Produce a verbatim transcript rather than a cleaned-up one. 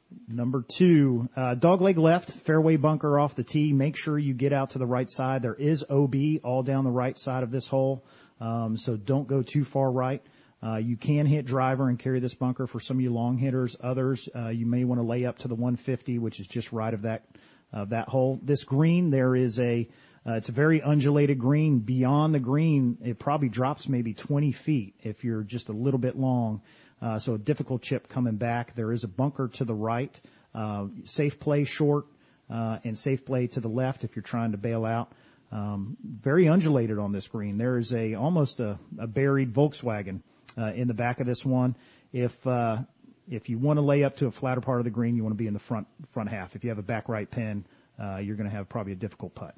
Number two, uh, dogleg left, fairway bunker off the tee. Make sure you get out to the right side. There is O B all down the right side of this hole, um, so don't go too far right. Uh, you can hit driver and carry this bunker for some of you long hitters. Others, uh, you may want to lay up to the one fifty, which is just right of that, uh, that hole. This green, there is a, uh, it's a very undulated green. Beyond the green, it probably drops maybe twenty feet if you're just a little bit long. Uh, so a difficult chip coming back. There is a bunker to the right, uh, safe play short, uh, and safe play to the left if you're trying to bail out. Um, very undulated on this green. There is a, almost a, a buried Volkswagen, uh, in the back of this one. If, uh, if you want to lay up to a flatter part of the green, you want to be in the front, front half. If you have a back right pin, uh, you're going to have probably a difficult putt.